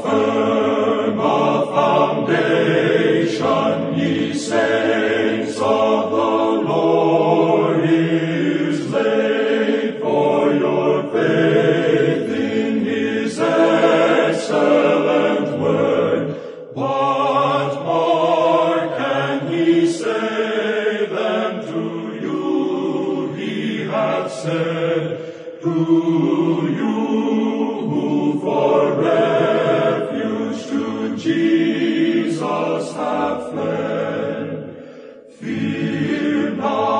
firm a foundation, ye saints of the Lord is laid, for your faith in his excellent word. What more can he say than to you he hath said? To you who for refuge to Jesus have fled, fear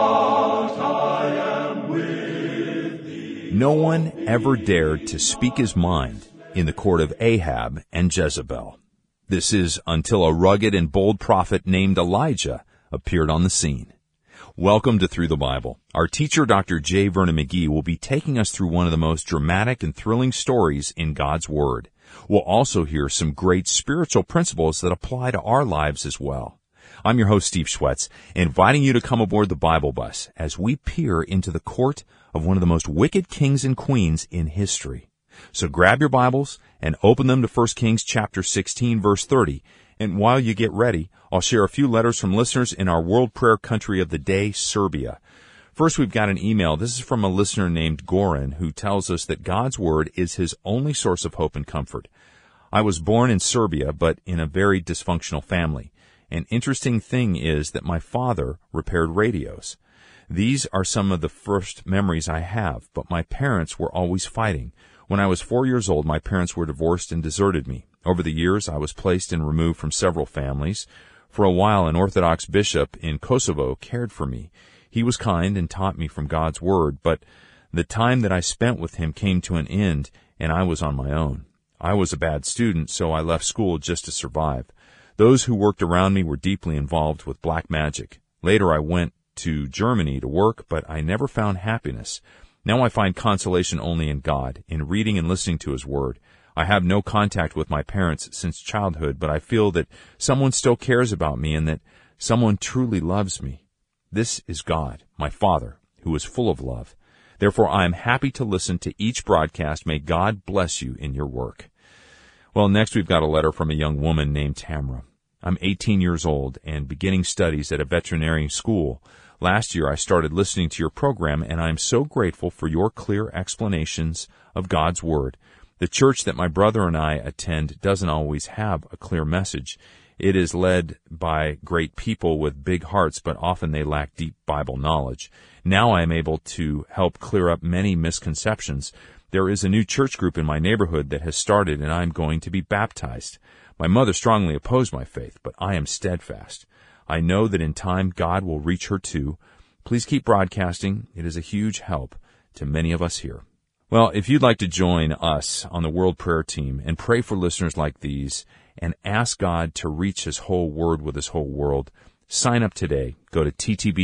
not, I am with thee. No one ever dared to speak his mind in the court of Ahab and Jezebel. This is until a rugged and bold prophet named Elijah appeared on the scene. Welcome to Through the Bible. Our teacher, Dr. J. Vernon McGee, will be taking us through one of the most dramatic and thrilling stories in God's Word. We'll also hear some great spiritual principles that apply to our lives as well. I'm your host, Steve Schwetz, inviting you to come aboard the Bible bus as we peer into the court of one of the most wicked kings and queens in history. So grab your Bibles and open them to 1 Kings chapter 16, verse 30. And while you get ready, I'll share a few letters from listeners in our world prayer country of the day, Serbia. First, we've got an email. This is from a listener named Goran, who tells us that God's Word is his only source of hope and comfort. I was born in Serbia, but in a very dysfunctional family. An interesting thing is that my father repaired radios. These are some of the first memories I have, but my parents were always fighting. When I was 4 years old, my parents were divorced and deserted me. Over the years, I was placed and removed from several families. For a while, an Orthodox bishop in Kosovo cared for me. He was kind and taught me from God's Word, but the time that I spent with him came to an end, and I was on my own. I was a bad student, so I left school just to survive. Those who worked around me were deeply involved with black magic. Later, I went to Germany to work, but I never found happiness. Now I find consolation only in God, in reading and listening to His Word. I have no contact with my parents since childhood, but I feel that someone still cares about me and that someone truly loves me. This is God, my Father, who is full of love. Therefore, I am happy to listen to each broadcast. May God bless you in your work. Well, next we've got a letter from a young woman named Tamra. I'm 18 years old and beginning studies at a veterinary school. Last year, I started listening to your program, and I'm so grateful for your clear explanations of God's Word. The church that my brother and I attend doesn't always have a clear message. It is led by great people with big hearts, but often they lack deep Bible knowledge. Now I am able to help clear up many misconceptions. There is a new church group in my neighborhood that has started, and I am going to be baptized. My mother strongly opposed my faith, but I am steadfast. I know that in time God will reach her too. Please keep broadcasting. It is a huge help to many of us here. Well, if you'd like to join us on the World Prayer Team and pray for listeners like these and ask God to reach His whole Word with His whole world, sign up today. Go to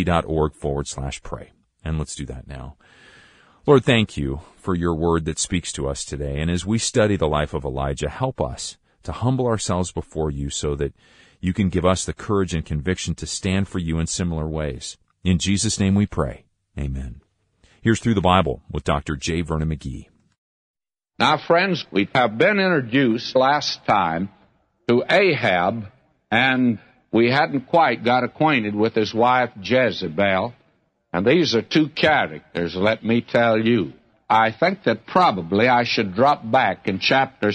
ttb.org/pray. And let's do that now. Lord, thank you for your Word that speaks to us today. And as we study the life of Elijah, help us to humble ourselves before you so that you can give us the courage and conviction to stand for you in similar ways. In Jesus' name we pray. Amen. Here's Through the Bible with Dr. J. Vernon McGee. Now, friends, we have been introduced last time to Ahab, and we hadn't quite got acquainted with his wife Jezebel. And these are two characters, let me tell you. I think that probably I should drop back in chapter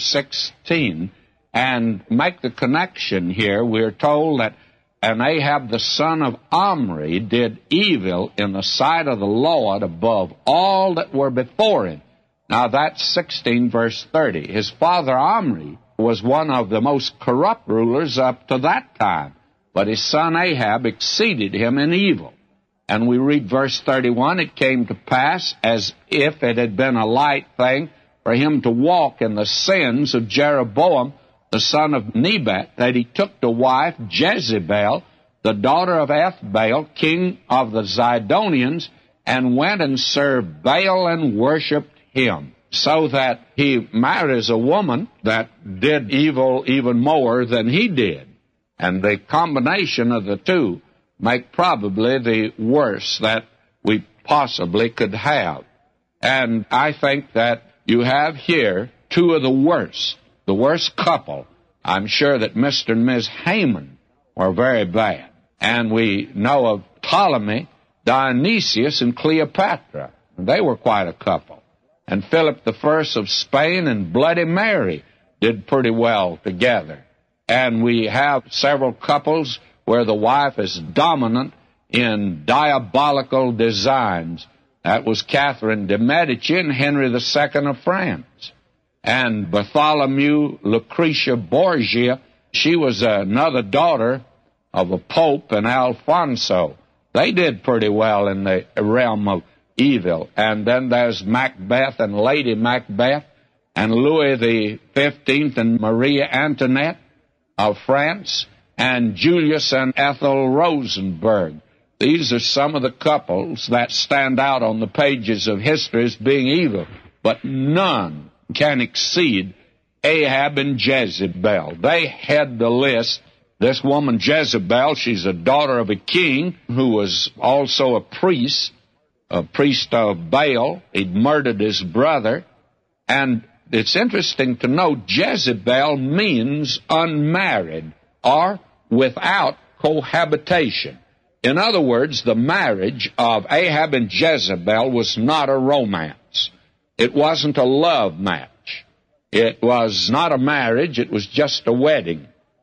16 and make the connection here. We're told that and Ahab the son of Omri did evil in the sight of the Lord above all that were before him. Now that's 16 verse 30. His father Omri was one of the most corrupt rulers up to that time, but his son Ahab exceeded him in evil. And we read verse 31, it came to pass as if it had been a light thing for him to walk in the sins of Jeroboam, the son of Nebat, that he took to wife Jezebel, the daughter of Ethbaal, king of the Zidonians, and went and served Baal and worshipped him. So that he marries a woman that did evil even more than he did. And the combination of the two make probably the worst that we possibly could have. And I think that you have here two of the worst the worst couple. I'm sure that Mr. and Ms. Haman were very bad. And we know of Ptolemy, Dionysius, and Cleopatra. They were quite a couple. And Philip I of Spain and Bloody Mary did pretty well together. And we have several couples where the wife is dominant in diabolical designs. That was Catherine de' Medici and Henry II of France. And Bartholomew Lucretia Borgia, she was another daughter of a pope and Alfonso. They did pretty well in the realm of evil. And then there's Macbeth and Lady Macbeth and Louis XV and Maria Antoinette of France and Julius and Ethel Rosenberg. These are some of the couples that stand out on the pages of history as being evil, but none can exceed Ahab and Jezebel. They head the list. This woman Jezebel, she's a daughter of a king who was also a priest of Baal. He'd murdered his brother. And it's interesting to note Jezebel means unmarried or without cohabitation. In other words, the marriage of Ahab and Jezebel was not a romance. It wasn't a love match. It was not a marriage. It was just a wedding.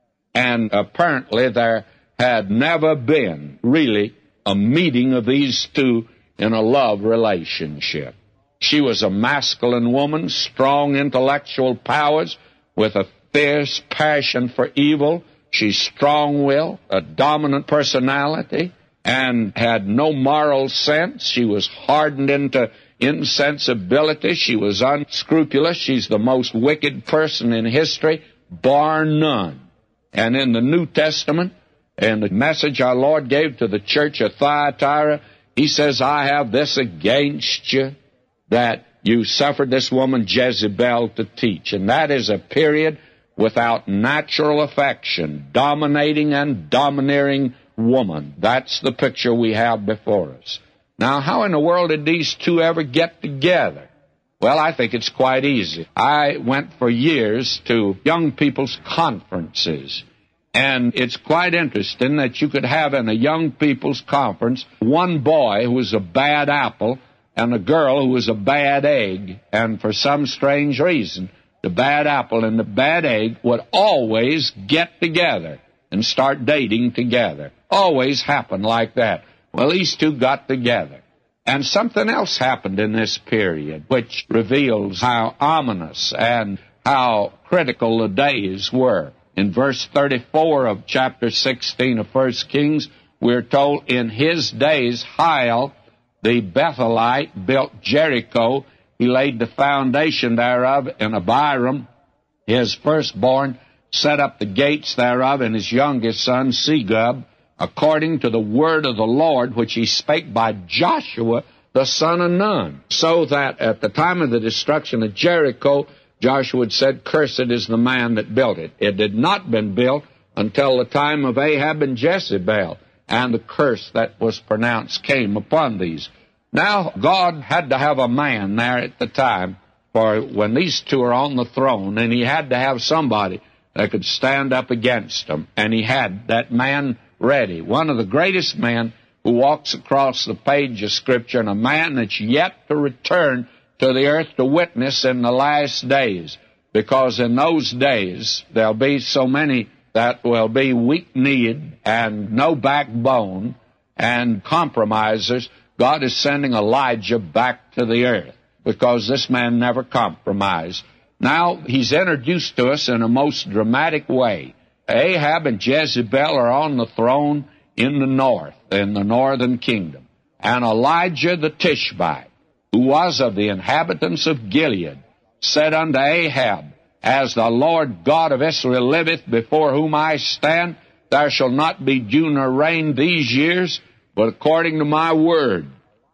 And apparently there had never been really a meeting of these two in a love relationship. She was a masculine woman, strong intellectual powers with a fierce passion for evil. She's strong-willed, a dominant personality, and had no moral sense. She was hardened into insensibility. She was unscrupulous. She's the most wicked person in history, bar none. And in the New Testament, in the message our Lord gave to the church of Thyatira, he says, I have this against you, that you suffered this woman Jezebel to teach. And that is a period without natural affection, dominating and domineering woman. That's the picture we have before us. Now, how in the world did these two ever get together? Well, I think it's quite easy. I went for years to young people's conferences, and it's quite interesting that you could have in a young people's conference one boy who was a bad apple and a girl who was a bad egg, and for some strange reason, the bad apple and the bad egg would always get together and start dating together. Always happened like that. Well, these two got together. And something else happened in this period, which reveals how ominous and how critical the days were. In verse 34 of chapter 16 of 1 Kings, we're told, in his days, Hiel, the Bethelite, built Jericho. He laid the foundation thereof, and Abiram, his firstborn, set up the gates thereof, and his youngest son, Segub, according to the word of the Lord, which he spake by Joshua, the son of Nun. So that at the time of the destruction of Jericho, Joshua had said, cursed is the man that built it. It had not been built until the time of Ahab and Jezebel, and the curse that was pronounced came upon these. Now, God had to have a man there at the time, for when these two are on the throne, and he had to have somebody that could stand up against them, and he had that man ready. One of the greatest men who walks across the page of Scripture, and a man that's yet to return to the earth to witness in the last days, because in those days there'll be so many that will be weak-kneed and no backbone and compromisers. God is sending Elijah back to the earth because this man never compromised. Now, he's introduced to us in a most dramatic way. Ahab and Jezebel are on the throne in the north, in the northern kingdom. And Elijah the Tishbite, who was of the inhabitants of Gilead, said unto Ahab, as the Lord God of Israel liveth, before whom I stand, there shall not be dew nor rain these years, but according to my word.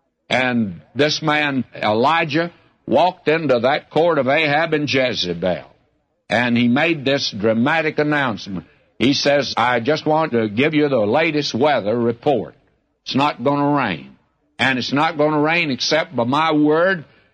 And this man, Elijah, walked into that court of Ahab and Jezebel, and he made this dramatic announcement. He says, I just want to give you the latest weather report. It's not going to rain. And it's not going to rain except by my word.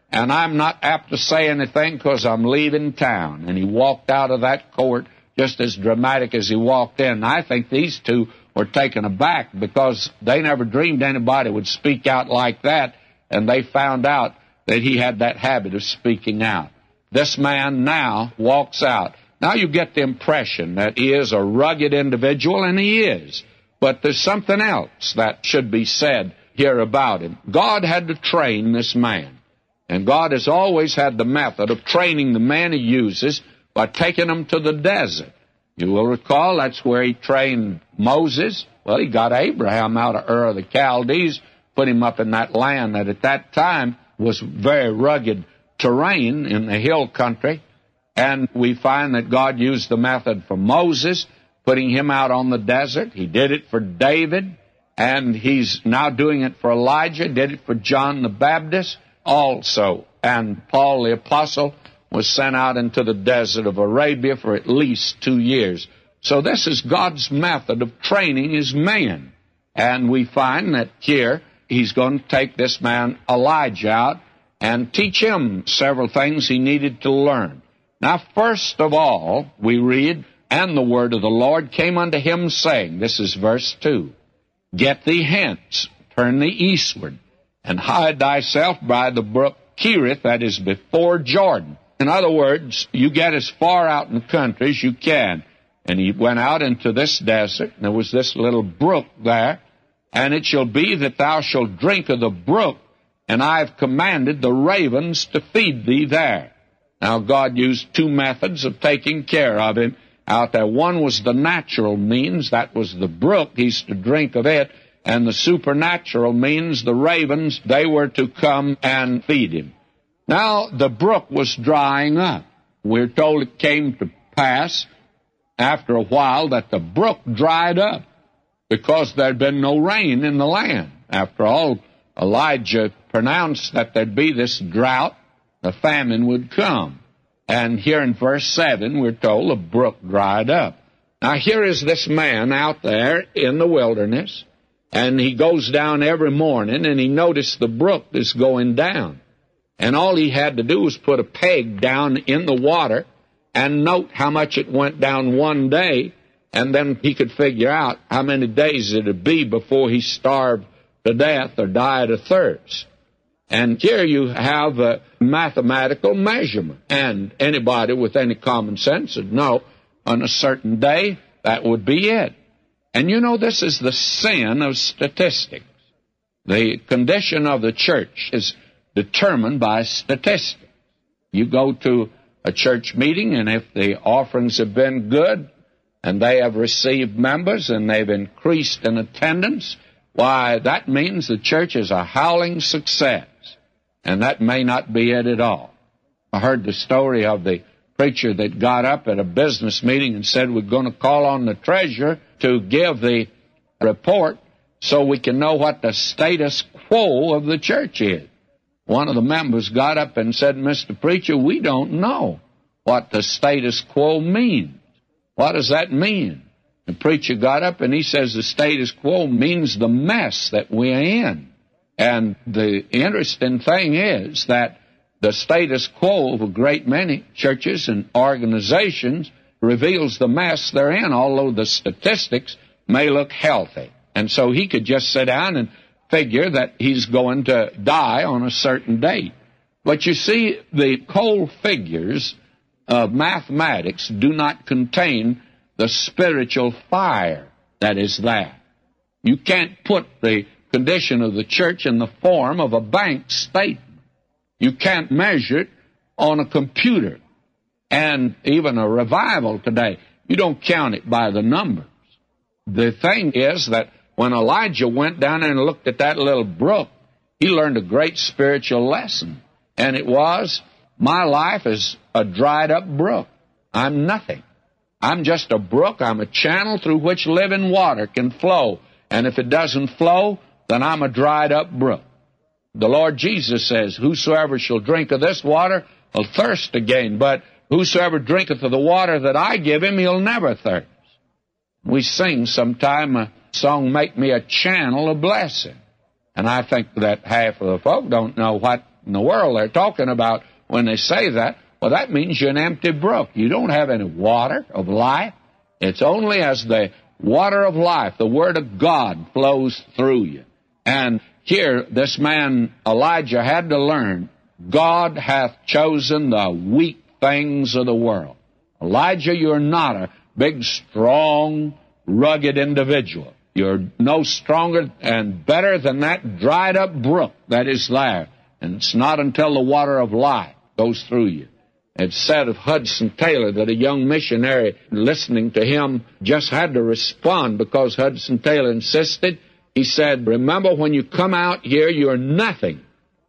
and I'm not apt to say anything because I'm leaving town. And he walked out of that court just as dramatic as he walked in. I think these two were taken aback because they never dreamed anybody would speak out like that, and they found out that he had that habit of speaking out. This man now walks out. Now you get the impression that he is a rugged individual, and he is. But there's something else that should be said here about him. God had to train this man. And God has always had the method of training the man he uses by taking him to the desert. You will recall that's where he trained Moses. Well, he got Abraham out of Ur of the Chaldees, put him up in that land that at that time was very rugged terrain in the hill country. And we find that God used the method for Moses, putting him out on the desert. He did it for David, and he's now doing it for Elijah, did it for John the Baptist also. And Paul the Apostle was sent out into the desert of Arabia for at least 2 years. So this is God's method of training his men. And we find that here he's going to take this man Elijah out and teach him several things he needed to learn. Now, first of all, we read, "And the word of the Lord came unto him, saying," this is verse 2, "Get thee hence, turn thee eastward, and hide thyself by the brook Cherith, that is before Jordan." In other words, you get as far out in the country as you can. And he went out into this desert, and there was this little brook there. "And it shall be that thou shalt drink of the brook, and I have commanded the ravens to feed thee there." Now, God used two methods of taking care of him out there. One was the natural means, that was the brook, he's to drink of it, and the supernatural means, the ravens, they were to come and feed him. Now, the brook was drying up. We're told it came to pass after a while that the brook dried up because there'd been no rain in the land. After all, Elijah pronounced that there'd be this drought, the famine would come. And here in verse 7, we're told the brook dried up. Now, here is this man out there in the wilderness, and he goes down every morning, and he noticed the brook is going down. And all he had to do was put a peg down in the water and note how much it went down one day, and then he could figure out how many days it would be before he starved to death or died of thirst. And here you have a mathematical measurement, and anybody with any common sense would know on a certain day that would be it. And you know, this is the sin of statistics. The condition of the church is determined by statistics. You go to a church meeting, and if the offerings have been good, and they have received members, and they've increased in attendance, why, that means the church is a howling success. And that may not be it at all. I heard the story of the preacher that got up at a business meeting and said, "We're going to call on the treasurer to give the report so we can know what the status quo of the church is." One of the members got up and said, "Mr. Preacher, we don't know what the status quo means. What does that mean?" The preacher got up and he says, "The status quo means the mess that we're in." And the interesting thing is that the status quo of a great many churches and organizations reveals the mess they're in, although the statistics may look healthy. And so he could just sit down and figure that he's going to die on a certain date. But you see, the cold figures of mathematics do not contain the spiritual fire that is there. You can't put the condition of the church in the form of a bank statement. You can't measure it on a computer. And even a revival today, you don't count it by the numbers. The thing is that when Elijah went down there and looked at that little brook, he learned a great spiritual lesson. And it was, my life is a dried up brook. I'm nothing. I'm just a brook. I'm a channel through which living water can flow. And if it doesn't flow, then I'm a dried up brook. The Lord Jesus says, "Whosoever shall drink of this water will thirst again, but whosoever drinketh of the water that I give him, he'll never thirst." We sing sometime a song, "Make me a channel of blessing." And I think that half of the folk don't know what in the world they're talking about when they say that? Well, that means you're an empty brook. You don't have any water of life. It's only as the water of life, the Word of God, flows through you. And here, this man, Elijah, had to learn, God hath chosen the weak things of the world. Elijah, you're not a big, strong, rugged individual. You're no stronger and better than that dried-up brook that is there. And it's not until the water of life goes through you. It's said of Hudson Taylor that a young missionary listening to him just had to respond because Hudson Taylor insisted. He said, remember, when you come out here, you're nothing.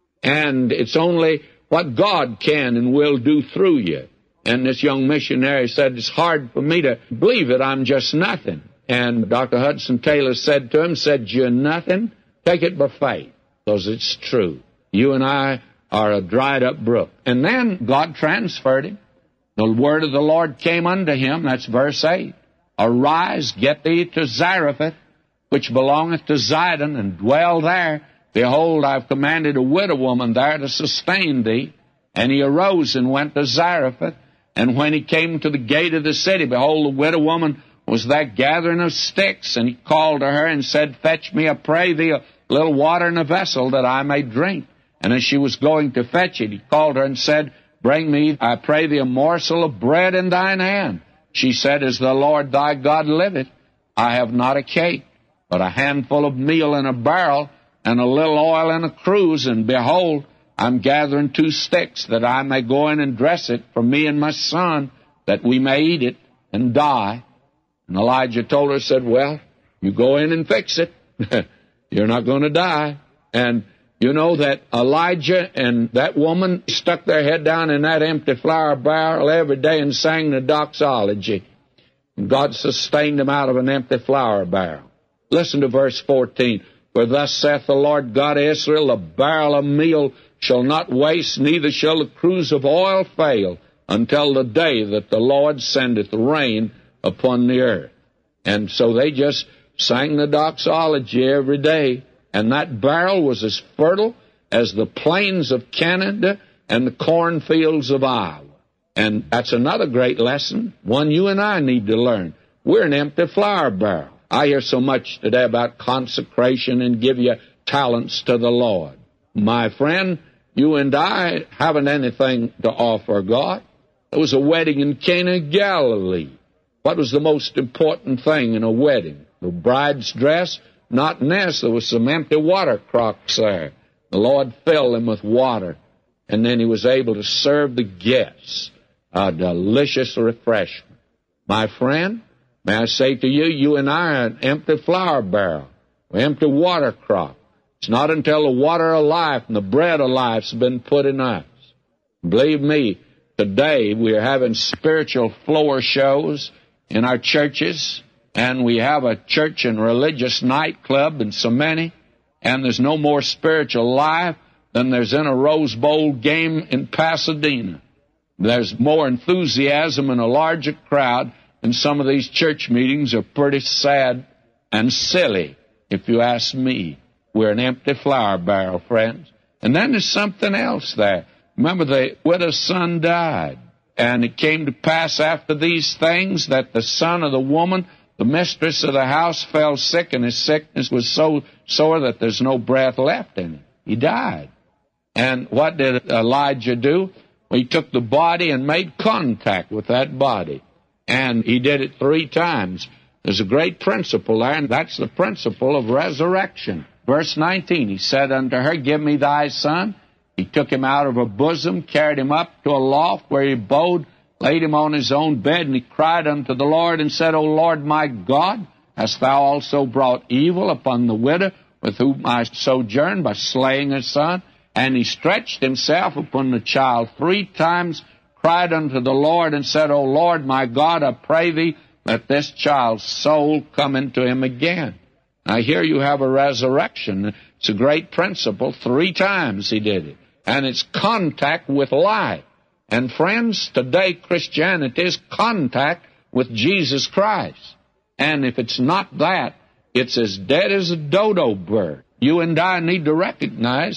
And it's only what God can and will do through you. And this young missionary said, it's hard for me to believe that I'm just nothing. And Dr. Hudson Taylor said to him, you're nothing? Take it by faith, because it's true. You and I are a dried-up brook. And then God transferred him. The word of the Lord came unto him. That's verse 8. Arise, get thee to Zarephath, which belongeth to Zidon, and dwell there. Behold, I've commanded a widow woman there to sustain thee. And he arose and went to Zarephath. And when he came to the gate of the city, behold, the widow woman was there gathering of sticks. And he called to her and said, fetch me, I pray thee, a little water in a vessel that I may drink. And as she was going to fetch it, he called her and said, bring me, I pray thee, a morsel of bread in thine hand. She said, as the Lord thy God liveth, I have not a cake, but a handful of meal in a barrel, and a little oil in a cruse, and behold, I'm gathering 2 sticks, that I may go in and dress it for me and my son, that we may eat it and die. And Elijah told her, said, well, you go in and fix it. You're not going to die. And you know that Elijah and that woman stuck their head down in that empty flour barrel every day and sang the doxology. And God sustained them out of an empty flour barrel. Listen to verse 14. For thus saith the Lord God of Israel, the barrel of meal shall not waste, neither shall the cruse of oil fail, until the day that the Lord sendeth rain upon the earth. And so they just sang the doxology every day. And that barrel was as fertile as the plains of Canada and the cornfields of Iowa. And that's another great lesson, one you and I need to learn. We're an empty flour barrel. I hear so much today about consecration and give your talents to the Lord. My friend, you and I haven't anything to offer God. There was a wedding in Cana of Galilee. What was the most important thing in a wedding? The bride's dress? Not in this. There was some empty water crocks there. The Lord filled them with water, and then he was able to serve the guests a delicious refreshment. My friend, may I say to you, you and I are an empty flour barrel, an empty water crock. It's not until the water of life and the bread of life has been put in us. Believe me, today we are having spiritual floor shows in our churches, and we have a church and religious nightclub in so many, and there's no more spiritual life than there's in a Rose Bowl game in Pasadena. There's more enthusiasm in a larger crowd, and some of these church meetings are pretty sad and silly, if you ask me. We're an empty flour barrel, friends. And then there's something else there. Remember, the widow's son died, and it came to pass after these things that the son of the woman, the mistress of the house, fell sick, and his sickness was so sore that there's no breath left in him. He died. And what did Elijah do? He took the body and made contact with that body. And he did it 3 times. There's a great principle there, and that's the principle of resurrection. Verse 19, he said unto her, give me thy son. He took him out of her bosom, carried him up to a loft where he abode, laid him on his own bed, and he cried unto the Lord and said, O Lord my God, hast thou also brought evil upon the widow with whom I sojourned by slaying her son? And he stretched himself upon the child 3 times, cried unto the Lord, and said, O Lord my God, I pray thee, let this child's soul come into him again. Now here you have a resurrection. It's a great principle. 3 times he did it. And it's contact with life. And friends, today Christianity is contact with Jesus Christ. And if it's not that, it's as dead as a dodo bird. You and I need to recognize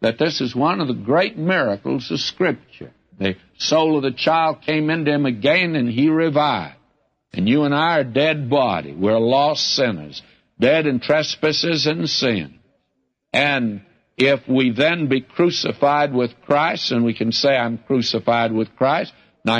that this is one of the great miracles of Scripture. The soul of the child came into him again, and he revived. And you and I are dead body. We're lost sinners, dead in trespasses and sin. And if we then be crucified with Christ, and we can say, I'm crucified with Christ,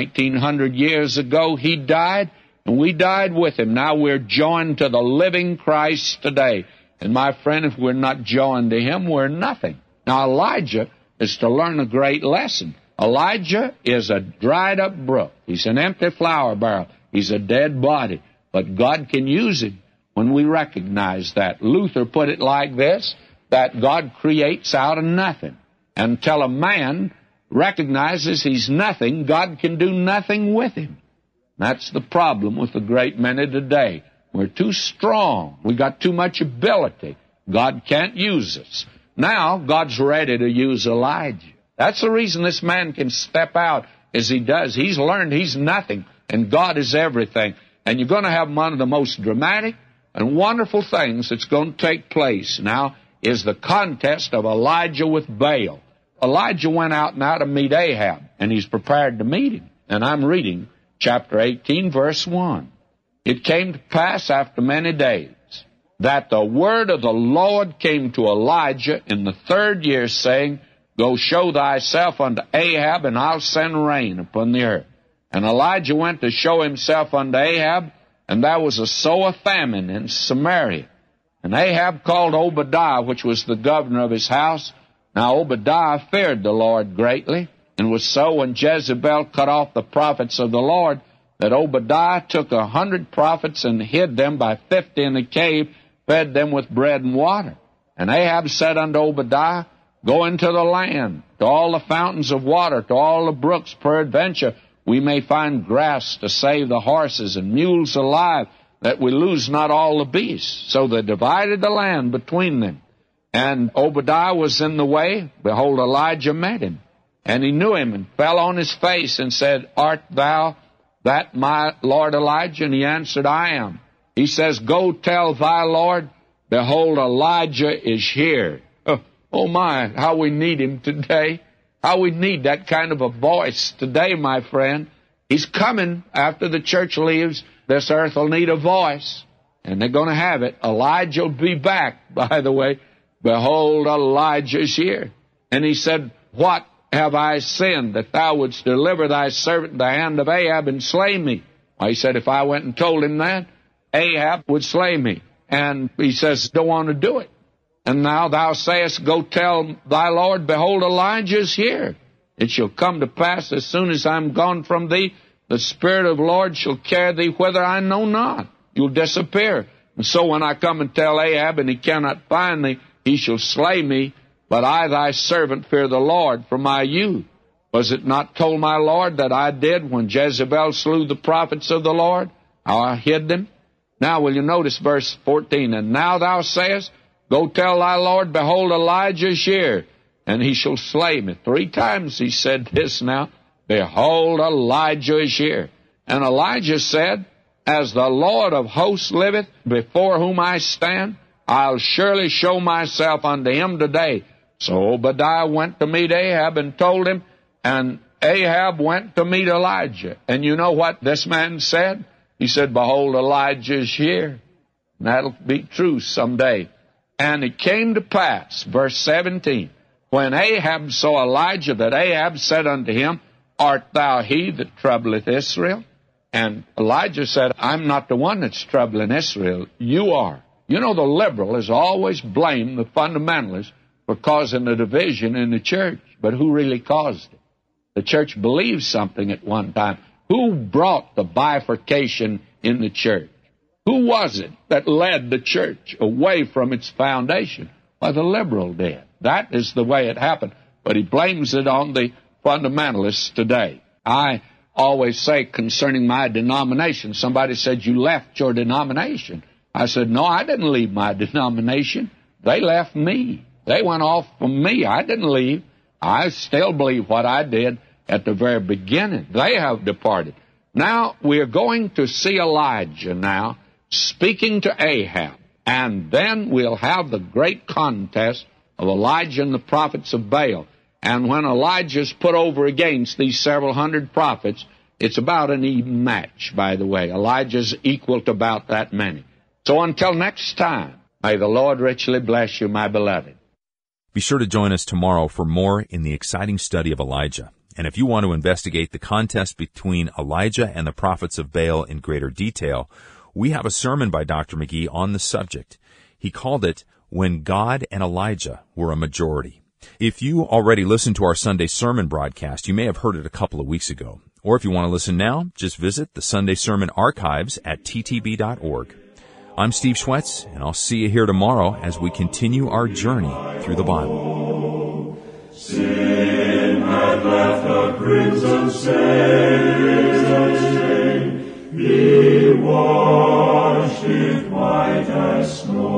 1900 years ago he died, and we died with him. Now we're joined to the living Christ today. And my friend, if we're not joined to him, we're nothing. Now Elijah is to learn a great lesson. Elijah is a dried-up brook. He's an empty flour barrel. He's a dead body. But God can use him when we recognize that. Luther put it like this, that God creates out of nothing. Until a man recognizes he's nothing, God can do nothing with him. That's the problem with the great men of today. We're too strong. We got too much ability. God can't use us. Now, God's ready to use Elijah. That's the reason this man can step out as he does. He's learned he's nothing, and God is everything. And you're going to have one of the most dramatic and wonderful things that's going to take place now is the contest of Elijah with Baal. Elijah went out now to meet Ahab, and he's prepared to meet him. And I'm reading chapter 18, verse 1. It came to pass after many days that the word of the Lord came to Elijah in the 3rd year, saying, Go show thyself unto Ahab, and I'll send rain upon the earth. And Elijah went to show himself unto Ahab, and there was a sore famine in Samaria. And Ahab called Obadiah, which was the governor of his house. Now Obadiah feared the Lord greatly, and was so when Jezebel cut off the prophets of the Lord, that Obadiah took 100 prophets and hid them by 50 in a cave, fed them with bread and water. And Ahab said unto Obadiah, Go into the land, to all the fountains of water, to all the brooks, peradventure we may find grass to save the horses and mules alive, that we lose not all the beasts. So they divided the land between them. And Obadiah was in the way. Behold, Elijah met him. And he knew him and fell on his face and said, Art thou that my Lord Elijah? And he answered, I am. He says, Go tell thy Lord, behold, Elijah is here. Oh my, how we need him today. How we need that kind of a voice today, my friend. He's coming after the church leaves. This earth will need a voice, and they're going to have it. Elijah will be back, by the way. Behold, Elijah is here. And he said, What have I sinned, that thou wouldst deliver thy servant into the hand of Ahab and slay me? Well, he said, if I went and told him that, Ahab would slay me. And he says, don't want to do it. And now thou sayest, Go tell thy Lord, behold, Elijah is here. It shall come to pass, as soon as I am gone from thee, the Spirit of the Lord shall carry thee whither I know not. You'll disappear. And so when I come and tell Ahab, and he cannot find thee, he shall slay me. But I, thy servant, fear the Lord from my youth. Was it not told my Lord that I did when Jezebel slew the prophets of the Lord? How I hid them? Now will you notice verse 14, And now thou sayest, Go tell thy Lord, behold, Elijah is here, and he shall slay me. 3 times he said this now, Behold, Elijah is here. And Elijah said, As the Lord of hosts liveth, before whom I stand, I'll surely show myself unto him today. So Obadiah went to meet Ahab and told him, and Ahab went to meet Elijah. And you know what this man said? He said, Behold, Elijah is here. And that'll be true someday. And it came to pass, verse 17, when Ahab saw Elijah, that Ahab said unto him, Art thou he that troubleth Israel? And Elijah said, I'm not the one that's troubling Israel. You are. You know, the liberal has always blamed the fundamentalists for causing a division in the church. But who really caused it? The church believed something at one time. Who brought the bifurcation in the church? Who was it that led the church away from its foundation? Well, the liberal did. That is the way it happened. But he blames it on the fundamentalists today. I always say concerning my denomination, somebody said, You left your denomination. I said, No, I didn't leave my denomination. They left me. They went off from me. I didn't leave. I still believe what I did at the very beginning. They have departed. Now, we're going to see Elijah now speaking to Ahab. And then we'll have the great contest of Elijah and the prophets of Baal. And when Elijah's put over against these several hundred prophets, it's about an even match, by the way. Elijah's equal to about that many. So until next time, may the Lord richly bless you, my beloved. Be sure to join us tomorrow for more in the exciting study of Elijah. And if you want to investigate the contest between Elijah and the prophets of Baal in greater detail, we have a sermon by Dr. McGee on the subject. He called it, When God and Elijah Were a Majority. If you already listened to our Sunday sermon broadcast, you may have heard it a couple of weeks ago. Or if you want to listen now, just visit the Sunday Sermon Archives at ttb.org. I'm Steve Schwetz, and I'll see you here tomorrow as we continue our journey through the Bible. Sin had left a crimson stain, be washed it white as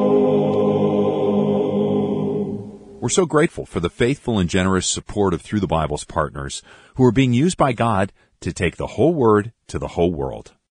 snow. We're so grateful for the faithful and generous support of Through the Bible's partners who are being used by God to take the whole Word to the whole world.